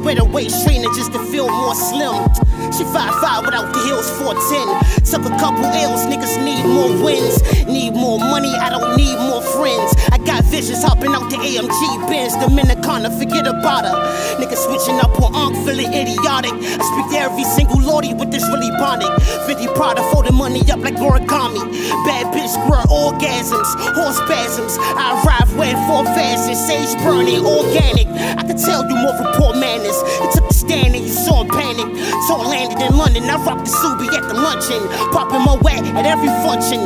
better waist trainer just to feel more slim. She 5'5" without the heels 4'10". Took a couple L's, niggas need more wins. Need more money, I don't need more friends. I got visions hopping out the AMG Benz. Dominicana, forget about her. Niggas switching up on Unc, feeling idiotic. I speak to every single lordy with this really bonic. 50 Prada, folding money up like origami. Bad bitch squirt orgasms, horse spasms. I arrive wet for fast and sage burning organic. I can tell you more from poor manners. It took the stand and you saw him panic. So I landed in London, I rocked the Subi at the luncheon. Popping my wet at every function.